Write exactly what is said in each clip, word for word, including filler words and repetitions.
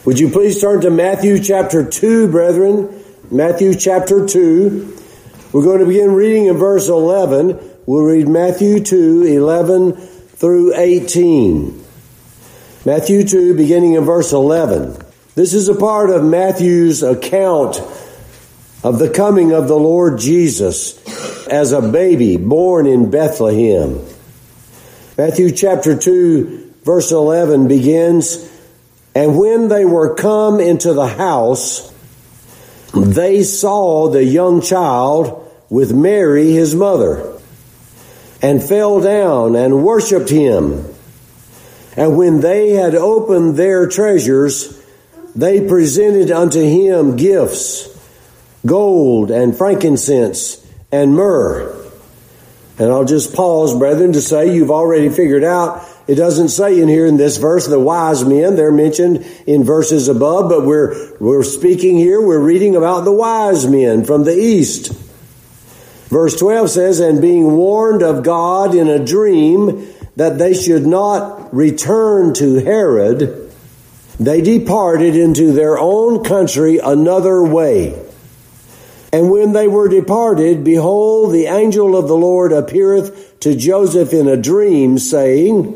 Would you please turn to Matthew chapter two, brethren? Matthew chapter two. We're going to begin reading in verse eleven. We'll read Matthew two, eleven through eighteen. Matthew two, beginning in verse eleven. This is a part of Matthew's account of the coming of the Lord Jesus as a baby born in Bethlehem. Matthew chapter two, verse eleven begins, "And when they were come into the house, they saw the young child with Mary his mother, and fell down and worshipped him. And when they had opened their treasures, they presented unto him gifts, gold and frankincense and myrrh." And I'll just pause, brethren, to say you've already figured out, it doesn't say in here in this verse the wise men. They're mentioned in verses above, but we're we're speaking here, we're reading about the wise men from the east. Verse twelve says, "And being warned of God in a dream that they should not return to Herod, they departed into their own country another way. And when they were departed, behold, the angel of the Lord appeareth to Joseph in a dream, saying,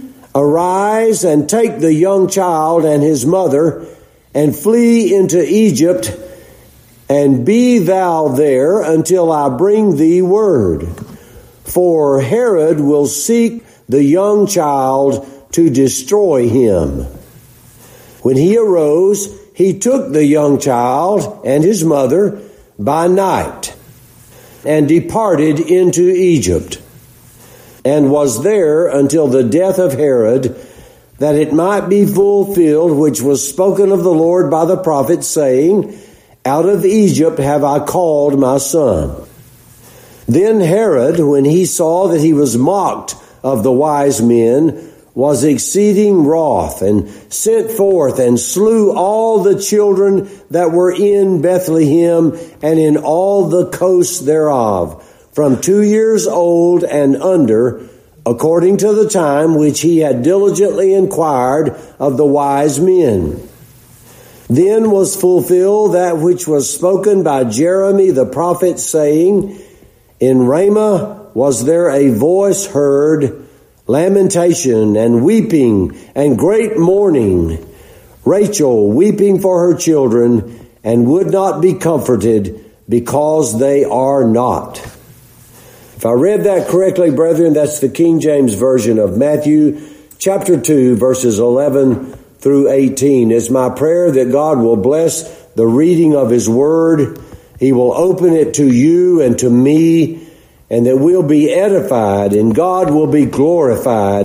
Arise and take the young child and his mother, and flee into Egypt, and be thou there until I bring thee word. For Herod will seek the young child to destroy him. When he arose, he took the young child and his mother by night, and departed into Egypt, and was there until the death of Herod, that it might be fulfilled which was spoken of the Lord by the prophet, saying, Out of Egypt have I called my son. Then Herod, when he saw that he was mocked of the wise men, was exceeding wroth, and sent forth and slew all the children that were in Bethlehem and in all the coasts thereof, from two years old and under, according to the time which he had diligently inquired of the wise men. Then was fulfilled that which was spoken by Jeremy the prophet, saying, In Ramah was there a voice heard, lamentation and weeping and great mourning, Rachel weeping for her children, and would not be comforted, because they are not." If I read that correctly, brethren, that's the King James Version of Matthew chapter two, verses eleven through eighteen. It's my prayer that God will bless the reading of His Word. He will open it to you and to me, and that we'll be edified and God will be glorified.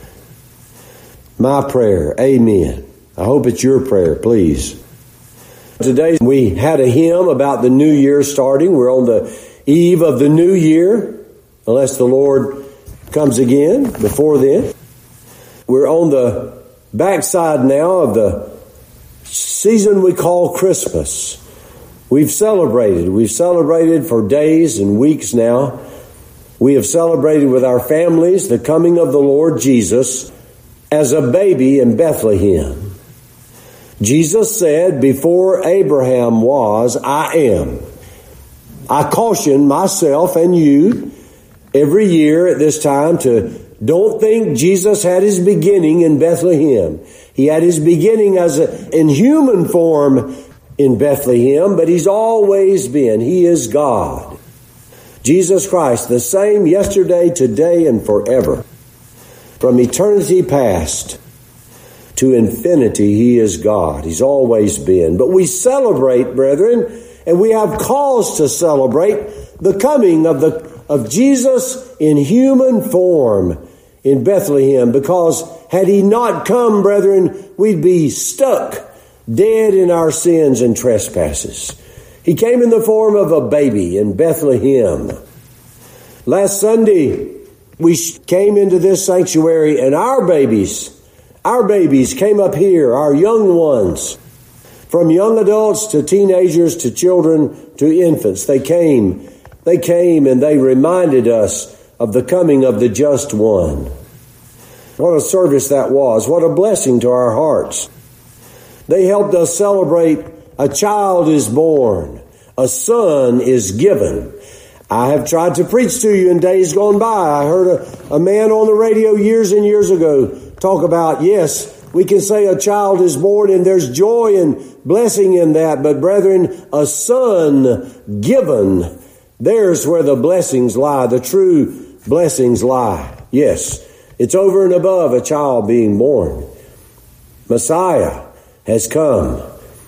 My prayer. Amen. I hope it's your prayer, please. Today we had a hymn about the new year starting. We're on the eve of the new year, unless the Lord comes again before then. We're on the backside now of the season we call Christmas. We've celebrated. We've celebrated for days and weeks now. We have celebrated with our families the coming of the Lord Jesus as a baby in Bethlehem. Jesus said, Before Abraham was, I am. I caution myself and you every year at this time to don't think Jesus had his beginning in Bethlehem. He had his beginning as a, in human form in Bethlehem, but he's always been. He is God. Jesus Christ, the same yesterday, today, and forever. From eternity past to infinity, He is God. He's always been. But we celebrate, brethren, and we have cause to celebrate the coming of the of Jesus in human form in Bethlehem, because had He not come, brethren, we'd be stuck, dead in our sins and trespasses. He came in the form of a baby in Bethlehem. Last Sunday, we came into this sanctuary and our babies, our babies came up here, our young ones, from young adults to teenagers to children to infants. They came, they came and they reminded us of the coming of the Just One. What a service that was. What a blessing to our hearts. They helped us celebrate a child is born, a son is given. I have tried to preach to you in days gone by. I heard a, a man on the radio years and years ago talk about, yes, we can say a child is born and there's joy and blessing in that. But brethren, a son given, there's where the blessings lie, the true blessings lie. Yes, it's over and above a child being born. Messiah has come.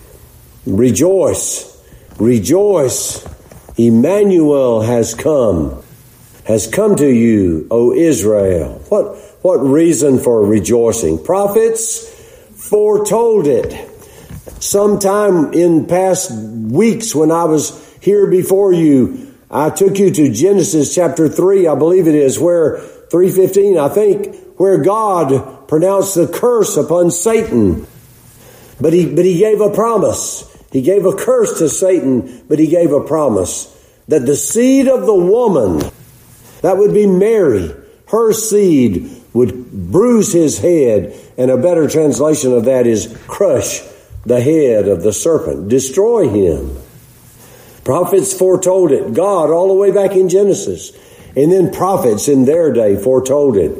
Rejoice, rejoice. Emmanuel has come, has come to you, O Israel. What, what reason for rejoicing? Prophets foretold it. Sometime in past weeks when I was here before you, I took you to Genesis chapter three, I believe it is, where three fifteen, I think, where God pronounced the curse upon Satan. But he, but he gave a promise. He gave a curse to Satan, but he gave a promise that the seed of the woman, that would be Mary, her seed would bruise his head. And a better translation of that is crush the head of the serpent, destroy him. Prophets foretold it. God all the way back in Genesis. And then prophets in their day foretold it.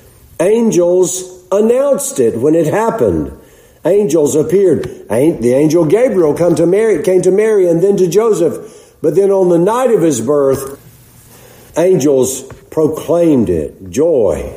Angels announced it when it happened. Angels appeared. The angel Gabriel come to Mary, came to Mary and then to Joseph. But then on the night of his birth, angels proclaimed it. Joy.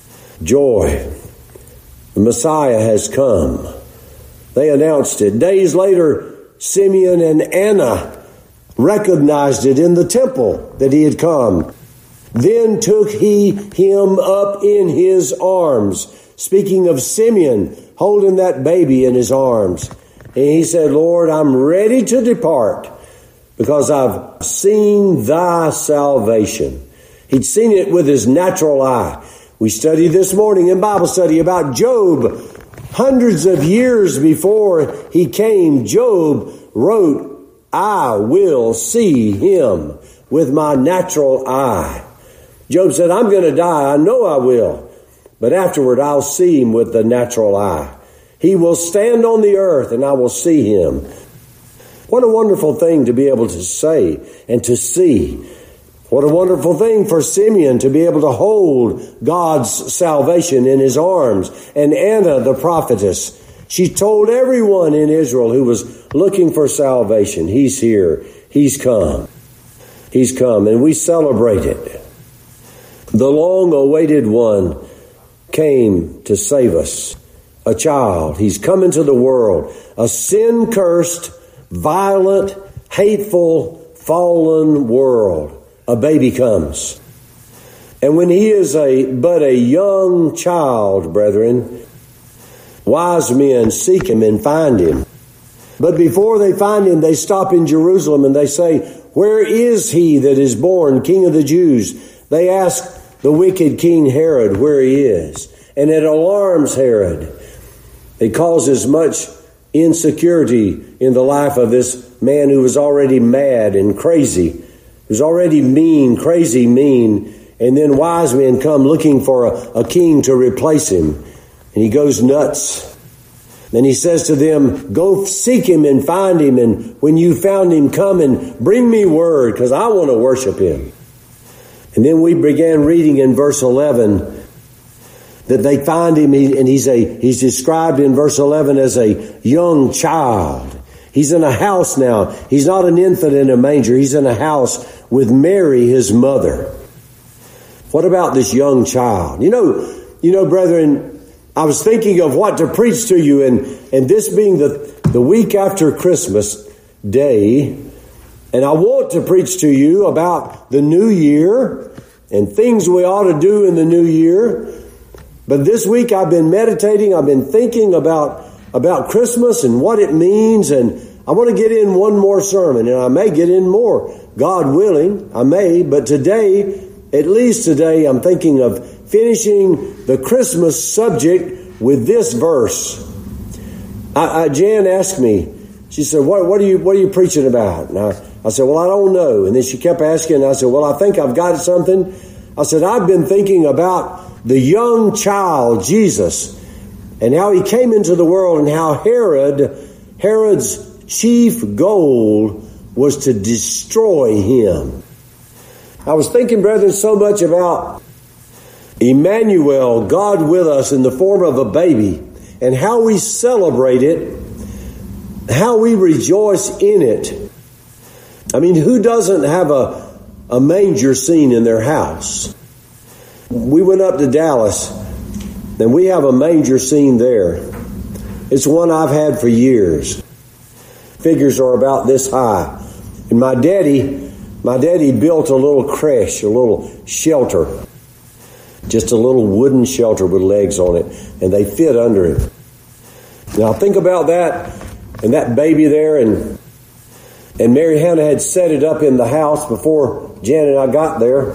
Joy. The Messiah has come. They announced it. Days later, Simeon and Anna recognized it in the temple that he had come. Then took he him up in his arms. Speaking of Simeon, holding that baby in his arms. And he said, Lord, I'm ready to depart because I've seen thy salvation. He'd seen it with his natural eye. We studied this morning in Bible study about Job. Hundreds of years before he came, Job wrote, I will see him with my natural eye. Job said, I'm going to die. I know I will. But afterward, I'll see him with the natural eye. He will stand on the earth and I will see him. What a wonderful thing to be able to say and to see. What a wonderful thing for Simeon to be able to hold God's salvation in his arms. And Anna, the prophetess, she told everyone in Israel who was looking for salvation, he's here, he's come, he's come, and we celebrate it. The long-awaited one came to save us. A child. He's come into the world. A sin-cursed, violent, hateful, fallen world. A baby comes. And when he is a but a young child, brethren, wise men seek him and find him. But before they find him, they stop in Jerusalem and they say, where is he that is born King of the Jews? They ask the wicked King Herod where he is. And it alarms Herod. It causes much insecurity in the life of this man who was already mad and crazy. He was already mean, crazy mean. And then wise men come looking for a, a king to replace him. And he goes nuts. Then he says to them, go seek him and find him. And when you found him, come and bring me word because I want to worship him. And then we began reading in verse eleven that they find him, and he's a he's described in verse eleven as a young child. He's in a house now. He's not an infant in a manger. He's in a house with Mary, his mother. What about this young child? You know, you know, brethren, I was thinking of what to preach to you, and, and this being the, the week after Christmas Day, and I want to preach to you about the new year and things we ought to do in the new year. But this week I've been meditating, I've been thinking about, about Christmas and what it means, and I want to get in one more sermon, and I may get in more, God willing, I may, but today, at least today, I'm thinking of finishing the Christmas subject with this verse. I, I, Jan asked me, she said, what, what are you, what are you preaching about? And I, I said, well, I don't know. And then she kept asking, and I said, well, I think I've got something. I said, I've been thinking about the young child, Jesus. and how he came into the world, and how Herod, Herod's chief goal was to destroy him. I was thinking, brethren, so much about Emmanuel, God with us in the form of a baby, and how we celebrate it, how we rejoice in it. I mean, who doesn't have a, a manger scene in their house? We went up to Dallas, and we have a manger scene there. It's one I've had for years. Figures are about this high. And my daddy, my daddy built a little creche, a little shelter. Just a little wooden shelter with legs on it, and they fit under it. Now think about that, and that baby there, and and Mary Hannah had set it up in the house before Jan and I got there.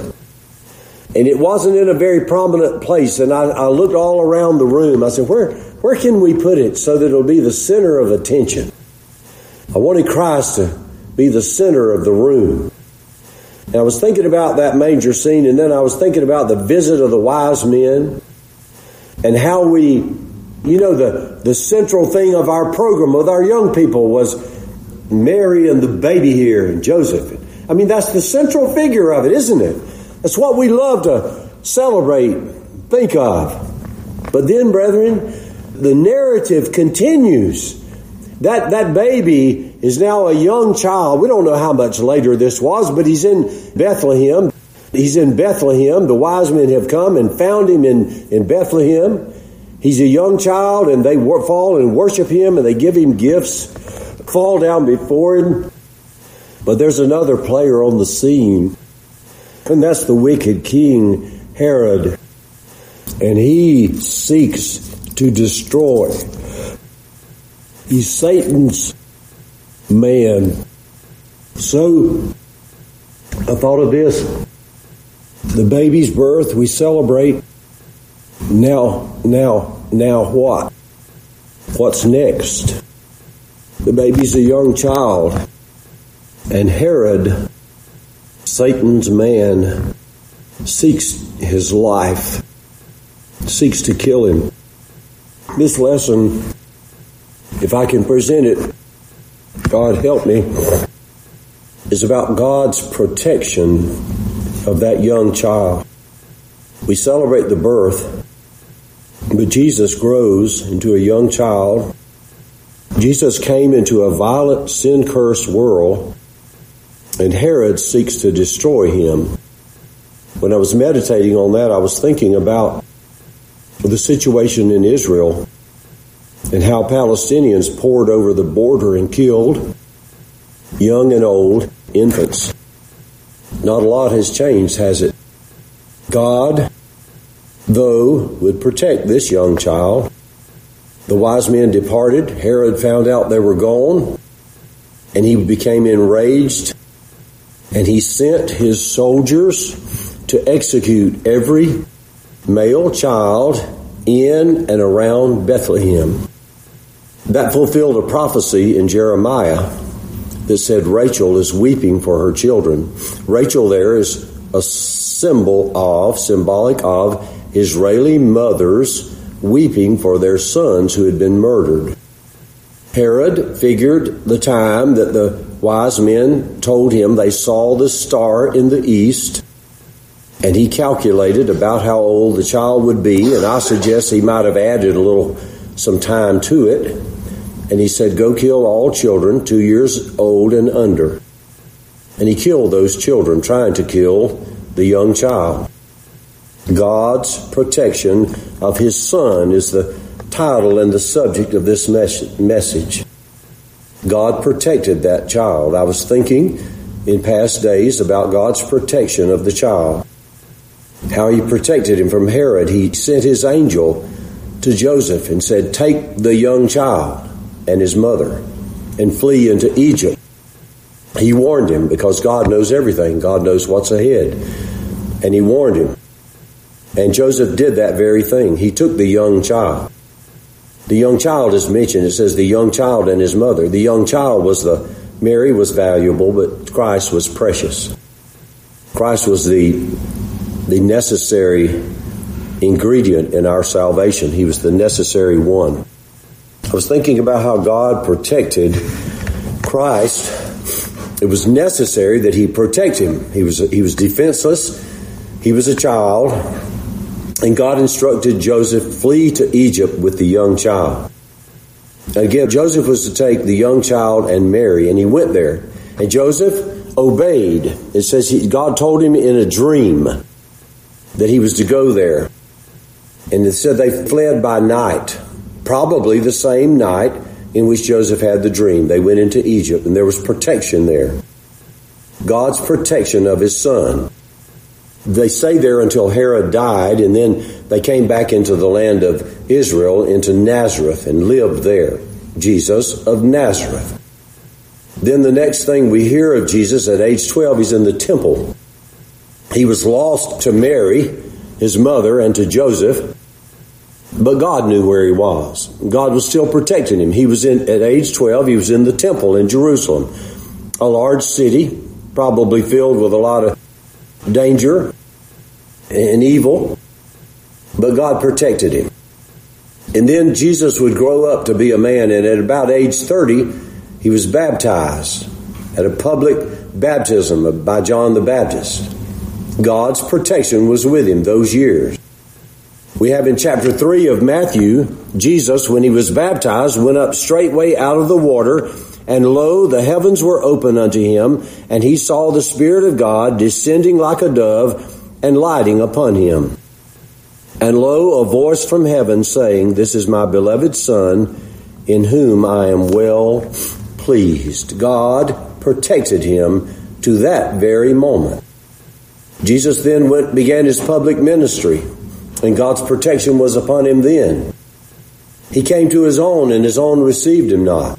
And it wasn't in a very prominent place, and I, I looked all around the room. I said, where, where can we put it so that it'll be the center of attention? I wanted Christ to be the center of the room. And I was thinking about that manger scene, and then I was thinking about the visit of the wise men and how we, you know, the, the central thing of our program with our young people was Mary and the baby here and Joseph. I mean, that's the central figure of it, isn't it? That's what we love to celebrate, think of. But then, brethren, the narrative continues. That that baby is now a young child. We don't know how much later this was, but he's in Bethlehem. He's in Bethlehem. The wise men have come and found him in, in Bethlehem. He's a young child, and they fall and worship him, and they give him gifts, fall down before him. But there's another player on the scene, and that's the wicked King Herod. And he seeks to destroy. He's Satan's man. So, I thought of this. The baby's birth, we celebrate. Now, now, now what? What's next? The baby's a young child. And Herod, Satan's man, seeks his life, seeks to kill him. This lesson, if I can present it, God help me, is about God's protection of that young child. We celebrate the birth, but Jesus grows into a young child. Jesus came into a violent, sin-cursed world, and Herod seeks to destroy him. When I was meditating on that, I was thinking about the situation in Israel and how Palestinians poured over the border and killed young and old infants. Not a lot has changed, has it? God, though, would protect this young child. The wise men departed. Herod found out they were gone, and he became enraged, and he sent his soldiers to execute every male child in and around Bethlehem. That fulfilled a prophecy in Jeremiah that said Rachel is weeping for her children. Rachel there is a symbol of, symbolic of, Israeli mothers weeping for their sons who had been murdered. Herod figured the time that the wise men told him they saw the star in the east, and he calculated about how old the child would be, and I suggest he might have added a little, some time to it. And he said, go kill all children two years old and under. And he killed those children, trying to kill the young child. God's protection of his son is the title and the subject of this mes- message. God protected that child. I was thinking in past days about God's protection of the child. How he protected him from Herod. He sent his angel to Joseph and said, take the young child and his mother and flee into Egypt. He warned him because God knows everything. God knows what's ahead. And he warned him. And Joseph did that very thing. He took the young child. The young child is mentioned. It says the young child and his mother. The young child was the, Mary was valuable, but Christ was precious. Christ was the, the necessary ingredient in our salvation. He was the necessary one. I was thinking about how God protected Christ. It was necessary that he protect him. He was he was defenseless. He was a child. And God instructed Joseph, flee to Egypt with the young child. Again, Joseph was to take the young child and Mary, and he went there. And Joseph obeyed. It says he, God told him in a dream that he was to go there. And it said they fled by night, probably the same night in which Joseph had the dream. They went into Egypt, and there was protection there. God's protection of his son. They stayed there until Herod died, and then they came back into the land of Israel, into Nazareth, and lived there. Jesus of Nazareth. Then the next thing we hear of Jesus at age twelve, he's in the temple. He was lost to Mary, his mother, and to Joseph, but God knew where he was. God was still protecting him. He was in, at age twelve, he was in the temple in Jerusalem, a large city, probably filled with a lot of danger and evil, but God protected him. And then Jesus would grow up to be a man, and at about age thirty, he was baptized at a public baptism by John the Baptist. God's protection was with him those years. We have in chapter three of Matthew, Jesus, when he was baptized, went up straightway out of the water, and lo, the heavens were open unto him, and he saw the Spirit of God descending like a dove and lighting upon him. And lo, a voice from heaven saying, This is my beloved Son, in whom I am well pleased. God protected him to that very moment. Jesus then went, began his public ministry, and God's protection was upon him then. He came to his own, and his own received him not.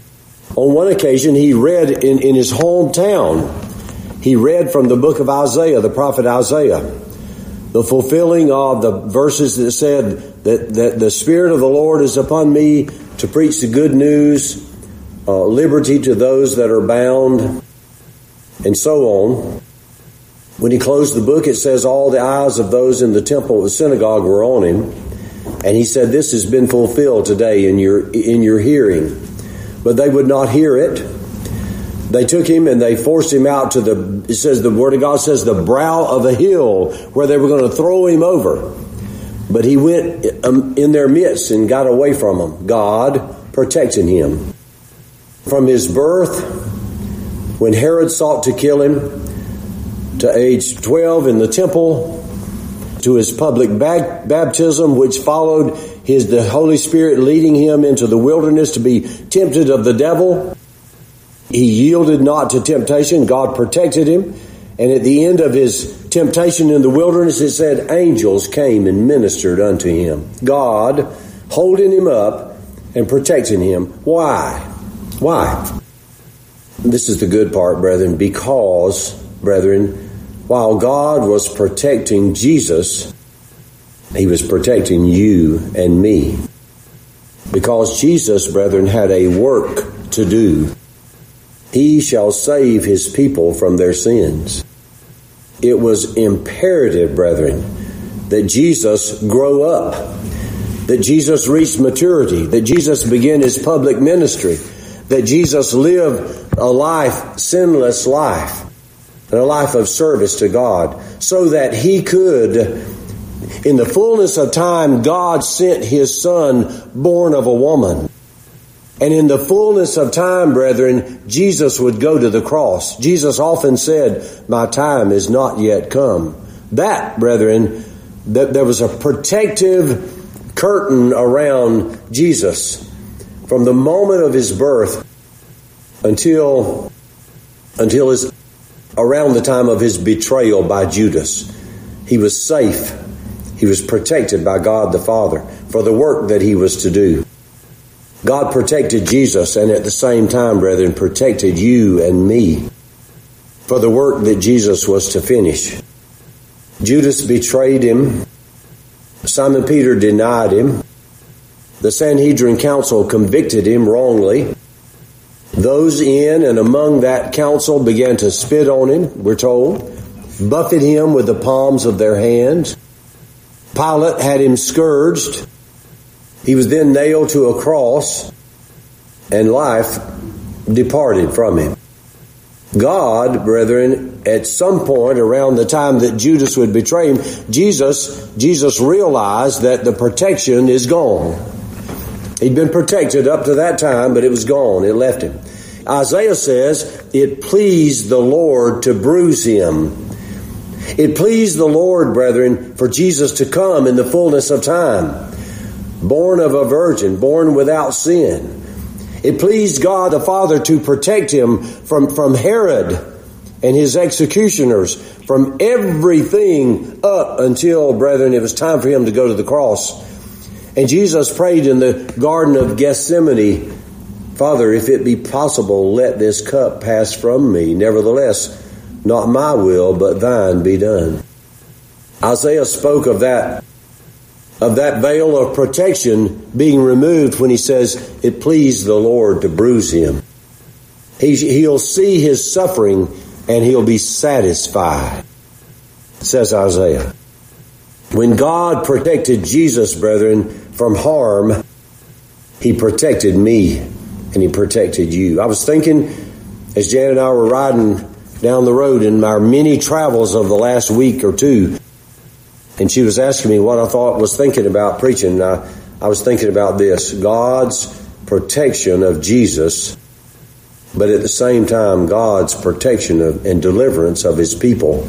On one occasion, he read in, in his hometown, he read from the book of Isaiah, the prophet Isaiah, the fulfilling of the verses that said that, that the Spirit of the Lord is upon me to preach the good news, uh, liberty to those that are bound, and so on. When he closed the book, it says all the eyes of those in the temple of the synagogue were on him. And he said, this has been fulfilled today in your in your hearing. But they would not hear it. They took him and they forced him out to the, it says, the Word of God says, the brow of a hill where they were going to throw him over. But he went in their midst and got away from them. God protecting him. From his birth, when Herod sought to kill him, to age twelve in the temple, to his public baptism, which followed his the Holy Spirit leading him into the wilderness to be tempted of the devil. He yielded not to temptation. God protected him. And at the end of his temptation in the wilderness, it said angels came and ministered unto him. God holding him up and protecting him. Why? Why? This is the good part, brethren, because, brethren, while God was protecting Jesus, he was protecting you and me. Because Jesus, brethren, had a work to do. He shall save his people from their sins. It was imperative, brethren, that Jesus grow up, that Jesus reached maturity, that Jesus begin his public ministry, that Jesus live a life, sinless life, and a life of service to God, so that he could, in the fullness of time, God sent his Son born of a woman. And in the fullness of time, brethren, Jesus would go to the cross. Jesus often said, my time is not yet come. That, brethren, that there was a protective curtain around Jesus from the moment of his birth until, until his, around the time of his betrayal by Judas. He was safe. He was protected by God the Father for the work that he was to do. God protected Jesus, and at the same time, brethren, protected you and me for the work that Jesus was to finish. Judas betrayed him. Simon Peter denied him. The Sanhedrin council convicted him wrongly. Those in and among that council began to spit on him, we're told, buffet him with the palms of their hands. Pilate had him scourged. He was then nailed to a cross, and life departed from him. God, brethren, at some point around the time that Judas would betray him, Jesus, Jesus realized that the protection is gone. He'd been protected up to that time, but it was gone. It left him. Isaiah says, it pleased the Lord to bruise him. It pleased the Lord, brethren, for Jesus to come in the fullness of time, born of a virgin, born without sin. It pleased God the Father to protect him from, from Herod and his executioners, from everything up until, brethren, it was time for him to go to the cross. And Jesus prayed in the Garden of Gethsemane, Father, if it be possible, let this cup pass from me. Nevertheless, not my will, but thine be done. Isaiah spoke of that of that veil of protection being removed when he says, it pleased the Lord to bruise him. He, he'll see his suffering and he'll be satisfied, says Isaiah. When God protected Jesus, brethren, from harm, he protected me and he protected you. I was thinking, as Jan and I were riding down the road in our many travels of the last week or two, and she was asking me what I thought was thinking about preaching. And I, I was thinking about this, God's protection of Jesus, but at the same time, God's protection of, and deliverance of his people.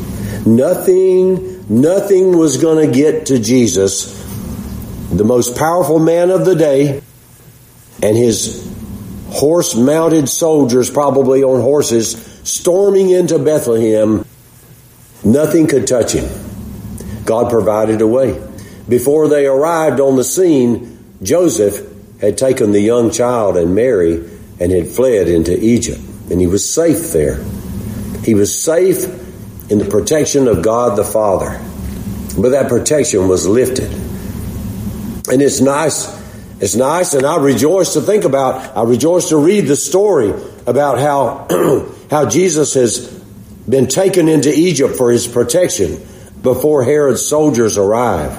Nothing, nothing was going to get to Jesus, the most powerful man of the day, and his horse-mounted soldiers, probably on horses, storming into Bethlehem. Nothing could touch him. God provided a way. Before they arrived on the scene, Joseph had taken the young child and Mary and had fled into Egypt. And he was safe there. He was safe in the protection of God the Father. But that protection was lifted. And it's nice, it's nice, and I rejoice to think about, I rejoice to read the story about how, how Jesus has been taken into Egypt for his protection before Herod's soldiers arrived.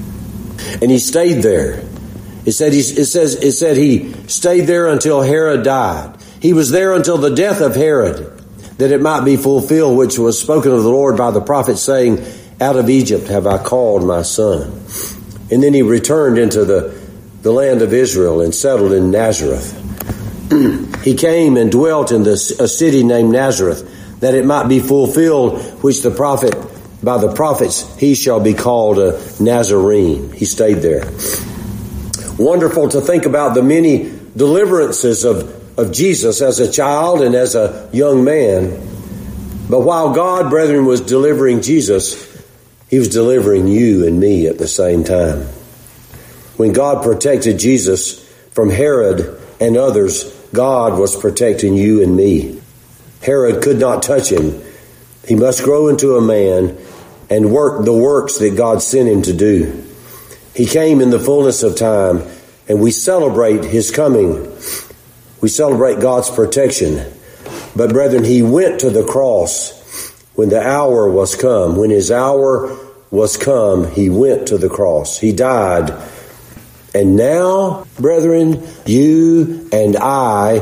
And he stayed there. It said he, it says, it said he stayed there until Herod died. He was there until the death of Herod, that it might be fulfilled, which was spoken of the Lord by the prophet, saying, out of Egypt have I called my son. And then he returned into the, the land of Israel and settled in Nazareth. He came and dwelt in this, a city named Nazareth, that it might be fulfilled, which the prophet, by the prophets, he shall be called a Nazarene. He stayed there. Wonderful to think about the many deliverances of, of Jesus as a child and as a young man. But while God, brethren, was delivering Jesus, he was delivering you and me at the same time. When God protected Jesus from Herod and others, God was protecting you and me. Herod could not touch him. He must grow into a man and work the works that God sent him to do. He came in the fullness of time, and we celebrate his coming. We celebrate God's protection. But brethren, he went to the cross when the hour was come. When his hour was come, he went to the cross. He died. And now, brethren, you and I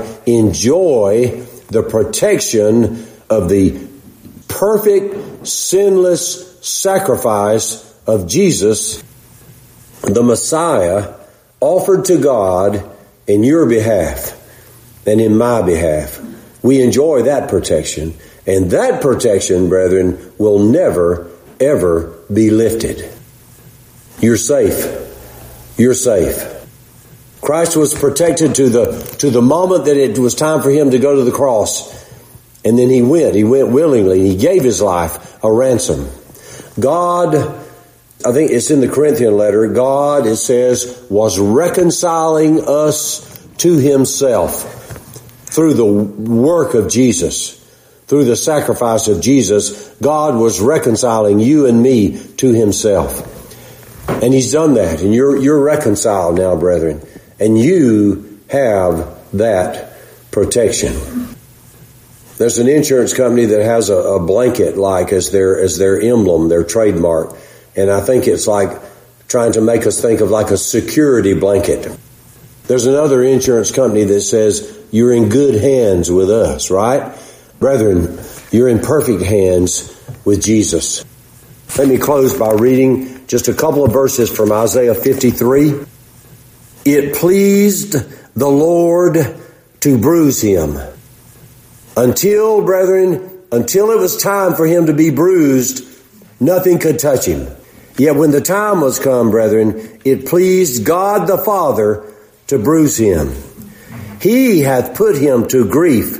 enjoy the protection of the perfect, sinless sacrifice of Jesus, the Messiah, offered to God in your behalf and in my behalf. We enjoy that protection, and that protection, brethren, will never, ever be lifted. You're safe. You're safe. Christ was protected to the, to the moment that it was time for him to go to the cross. And then he went. He went willingly. He gave his life a ransom. God, I think it's in the Corinthian letter, God, it says, was reconciling us to himself through the work of Jesus. Through the sacrifice of Jesus, God was reconciling you and me to himself. And he's done that. And you're, you're reconciled now, brethren. And you have that protection. There's an insurance company that has a, a blanket like as their, as their emblem, their trademark. And I think it's like trying to make us think of like a security blanket. There's another insurance company that says you're in good hands with us, right? Brethren, you're in perfect hands with Jesus. Let me close by reading just a couple of verses from Isaiah fifty-three. It pleased the Lord to bruise him. Until, brethren, until it was time for him to be bruised, nothing could touch him. Yet when the time was come, brethren, it pleased God the Father to bruise him. He hath put him to grief.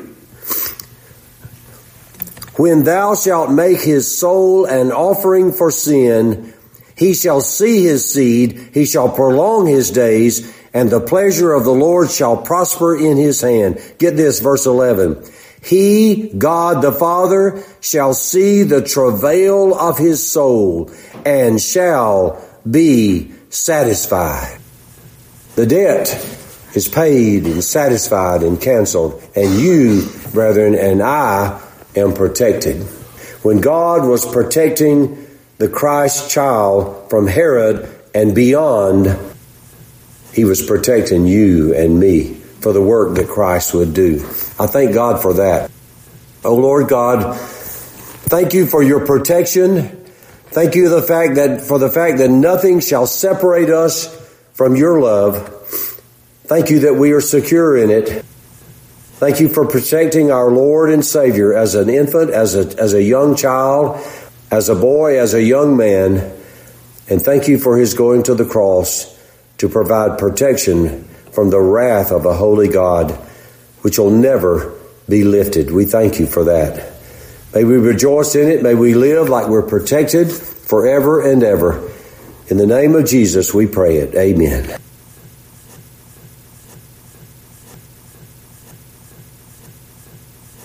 When thou shalt make his soul an offering for sin, he shall see his seed, he shall prolong his days, and the pleasure of the Lord shall prosper in his hand. Get this, verse eleven. He, God the Father, shall see the travail of his soul, and shall be satisfied. The debt is paid and satisfied and canceled, and you, brethren, and I am protected. When God was protecting the Christ child from Herod and beyond, he was protecting you and me for the work that Christ would do. I thank God for that. Oh Lord God, thank you for your protection. Thank you the fact that for the fact that nothing shall separate us from your love. Thank you that we are secure in it. Thank you for protecting our Lord and Savior as an infant, as a, as a young child, as a boy, as a young man. And thank you for his going to the cross to provide protection from the wrath of a holy God, which will never be lifted. We thank you for that. May we rejoice in it. May we live like we're protected forever and ever. In the name of Jesus, we pray it. Amen.